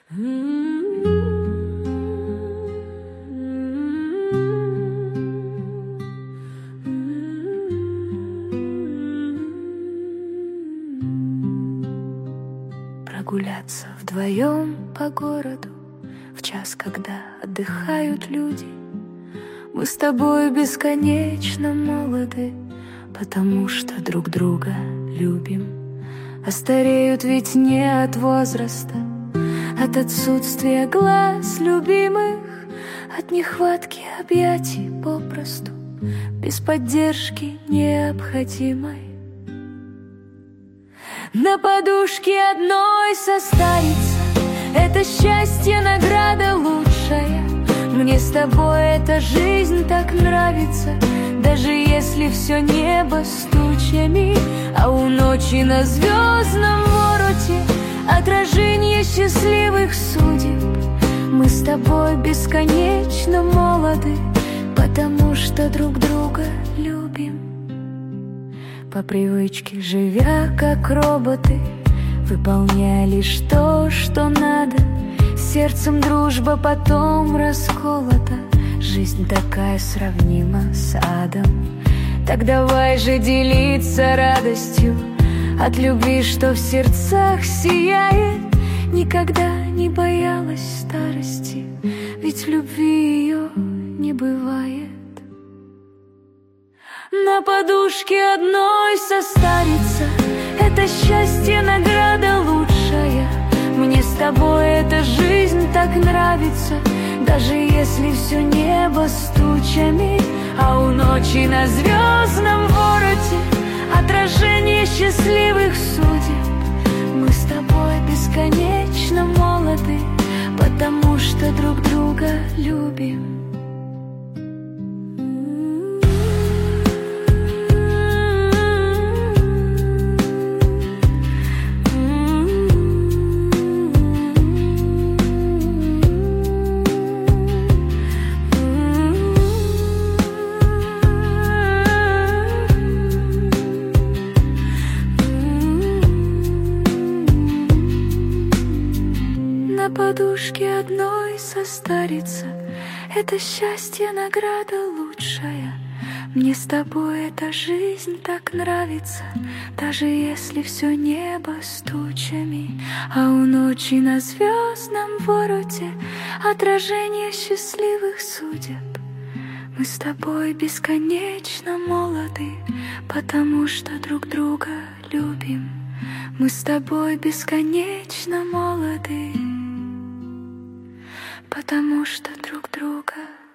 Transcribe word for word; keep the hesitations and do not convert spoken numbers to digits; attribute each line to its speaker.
Speaker 1: Прогуляться вдвоем по городу в час, когда отдыхают люди. Мы с тобой бесконечно молоды, потому что друг друга любим. А стареют ведь не от возраста, от отсутствия глаз любимых, от нехватки объятий попросту, без поддержки необходимой. На подушке одной состариться — это счастье, награда лучшая. Мне с тобой эта жизнь так нравится, даже если все небо с тучами, а у ночи на звездном вороте отражение счастливых судеб. Мы с тобой бесконечно молоды, потому что друг друга любим. По привычке живя как роботы, выполняя лишь то, что надо. Сердцем дружба потом расколота, жизнь такая сравнима с адом. Так давай же делиться радостью от любви, что в сердцах сияет. Никогда не боялась старости, ведь в любви ее не бывает. На подушке одной состариться — это счастье, награда лучшая. Мне с тобой эта жизнь так нравится, даже если все небо с тучами, а у ночи на звездном вороте отражение счастливых судеб. Мы с тобой бесконечно молоды, потому что друг друга любим. На подушке одной состариться — это счастье, награда лучшая. Мне с тобой эта жизнь так нравится, даже если все небо с тучами, а у ночи на звездном вороте отражение счастливых судеб. Мы с тобой бесконечно молоды, потому что друг друга любим. Мы с тобой бесконечно молоды, потому что друг друга